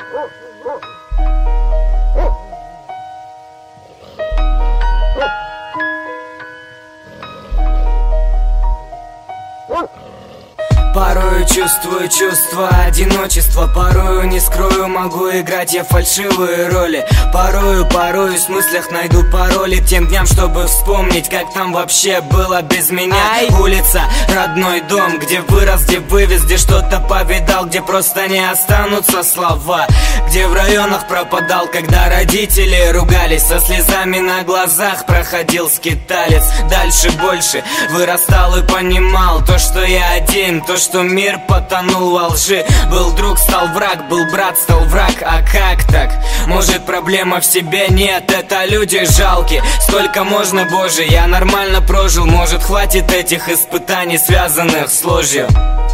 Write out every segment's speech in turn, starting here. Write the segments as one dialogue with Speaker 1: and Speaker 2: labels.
Speaker 1: Порою чувствую чувство одиночества, порою не скрою, могу играть я фальшивые роли. Порою в мыслях найду пароли к тем дням, чтобы вспомнить, как там вообще было без меня. Улица, родной дом, где вырос, где вывез, где что-то повидал, где просто не останутся слова, где в районах пропадал, когда родители ругались, со слезами на глазах проходил скиталец. Дальше больше вырастал и понимал то, что я один, то, что мир потонул во лжи. Был друг, стал враг, был брат, стал враг. А как так? Может, проблема в себе? Нет, это люди жалкие. Сколько можно, Боже, я нормально прожил. Может, хватит этих испытаний, связанных с ложью.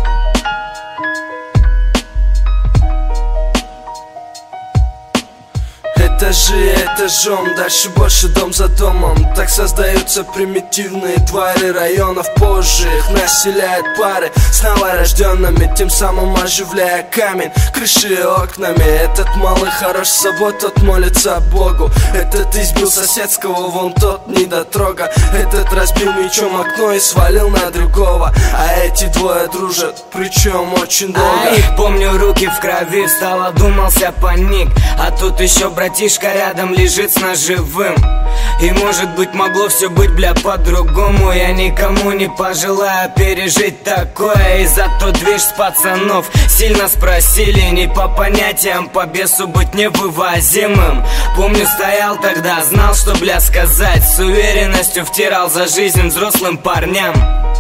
Speaker 2: Этажи этажом, дальше больше дом за домом. Так создаются примитивные твари районов. Позже их населяют пары с новорожденными, тем самым оживляя камень, крыши окнами. Этот малый хорош с собой, тот молится Богу. Этот избил соседского, вон тот недотрога. Этот разбил мечом окно и свалил на другого. А эти двое дружат, причем очень долго.
Speaker 1: Помню, руки в крови, встал, одумался, паник. А тут еще братишка рядом лежит с ножевым. И может быть могло все быть, бля, по-другому. Я никому не пожелаю пережить такое. И зато движ с пацанов сильно спросили, не по понятиям, по бесу быть невывозимым. Помню, стоял тогда, знал, что, бля, сказать. С уверенностью втирал за жизнь взрослым парням.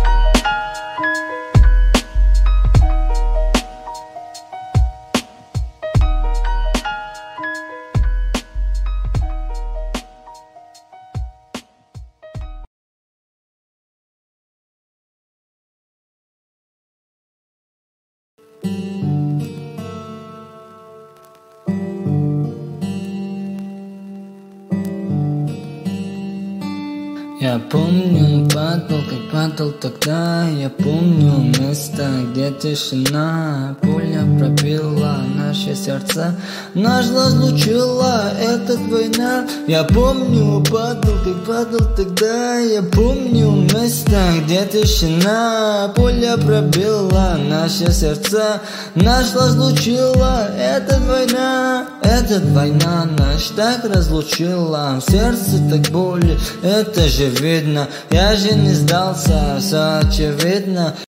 Speaker 3: Я помню, падал, как падал тогда. Я помню место, где тишина. Пуля пробила наши сердца, нас разлучила эта война. Я помню, падал, как падал тогда. Я помню место, где тишина. Пуля пробила наши сердца, нас разлучила эта война. Эта война нас так разлучила. В сердце так боли, это же видно. Я же не сдался, все очевидно.